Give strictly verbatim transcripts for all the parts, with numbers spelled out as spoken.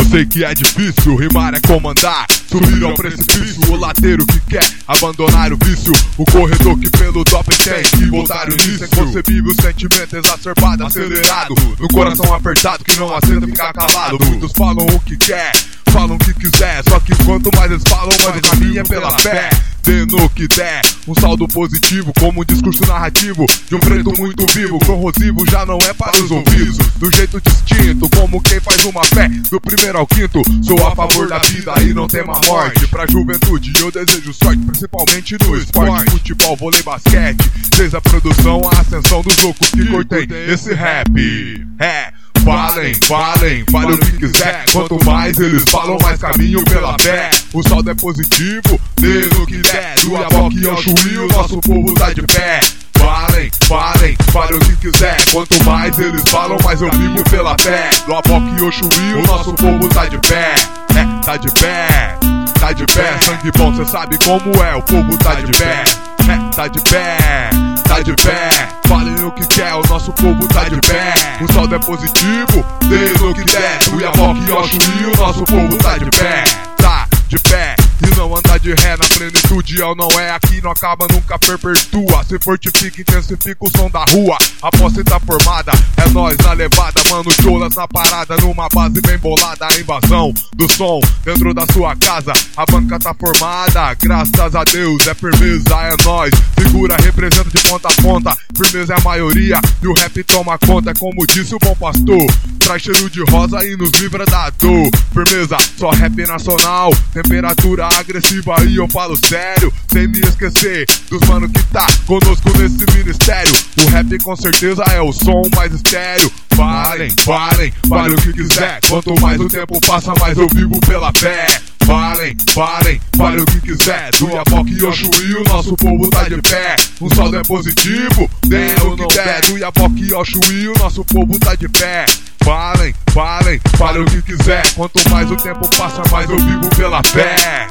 sei que é difícil, rimar é comandar. Subir ao precipício, o lateiro que quer abandonar o vício. O corredor que pelo doping tem que voltar o início. Inconcebível sentimento exacerbado, acelerado. No coração apertado que não aceita ficar calado. Muitos falam o que quer, falam o que quiser. Só que quanto mais eles falam, mais o caminho é pela fé. Dê no que der, um saldo positivo, como um discurso narrativo de um preto muito vivo. Corrosivo já não é para os ouvidos, do jeito distinto, como quem faz uma fé. Do primeiro ao quinto, sou a favor da vida e não tema a morte. Pra juventude eu desejo sorte, principalmente no esporte. Futebol, vôlei, basquete, desde a produção à ascensão dos loucos que curtem esse rap. É, falem, falem, falem o que quiser. Quanto mais eles falam, mais caminho pela fé. O saldo é positivo, dê no que der. Do Iaboque ao Chuí, o nosso povo tá de pé. Falem, falem, falem o que quiser. Quanto mais eles falam, mais eu vivo pela fé. Do Iaboque ao Chuí, o nosso povo tá de pé. É, tá de pé, tá de pé. Sangue bom, cê sabe como é, o povo tá de pé. É, tá de pé, tá de pé. Falem o que quer, o nosso povo tá de pé. O saldo é positivo, dê no que der. Do Iaboque ao Chuí, o nosso povo tá de pé. Tá de pé, e não anda de ré na plenitude. Eu não é aqui, não acaba, nunca perpetua. Se fortifica, intensifica o som da rua. A posse tá formada, é nós na levada. Mano, cholas na parada, numa base bem bolada. A invasão do som dentro da sua casa. A banca tá formada, graças a Deus. É firmeza, é nós. Segura, representa de ponta a ponta. Firmeza é a maioria e o rap toma conta. É como disse o bom pastor, traz cheiro de rosa e nos livra da dor. Firmeza, só rap nacional. Temperatura agressiva e eu falo sério, sem me esquecer dos mano que tá conosco nesse ministério. O rap com certeza é o som mais estéreo. Falem, falem, falem o que quiser. Quanto mais o tempo passa, mais eu vivo pela fé. Falem, falem, falem o que quiser. Do Iaboque ao Chuí, o nosso povo tá de pé. Um saldo é positivo, dê o que der. Do Iaboque ao Chuí, o nosso povo tá de pé. Falem, falem, falem o que quiser. Quanto mais o tempo passa, mais eu vivo pela fé.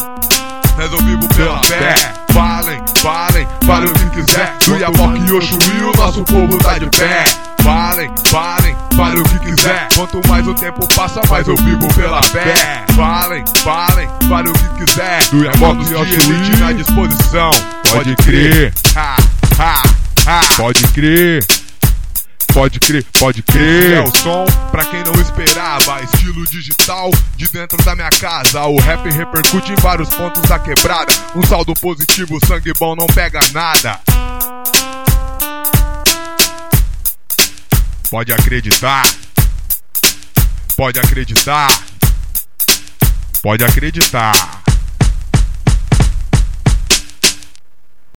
Mas eu vivo pela fé. Falem, falem, falem o que quiser. Do Iaboque ao Chuí, o nosso povo tá de pé. Falem, falem, falem o que quiser. Quanto mais o tempo passa, mais eu vivo pela fé. Falem, falem, falem o que quiser. Do Iaboque ao Chuí na disposição. Pode crer, ha, ha, ha. Pode crer. Pode crer, pode crer. É o som pra quem não esperava. Estilo digital de dentro da minha casa. O rap repercute em vários pontos da quebrada. Um saldo positivo, sangue bom não pega nada. Pode acreditar. Pode acreditar. Pode acreditar.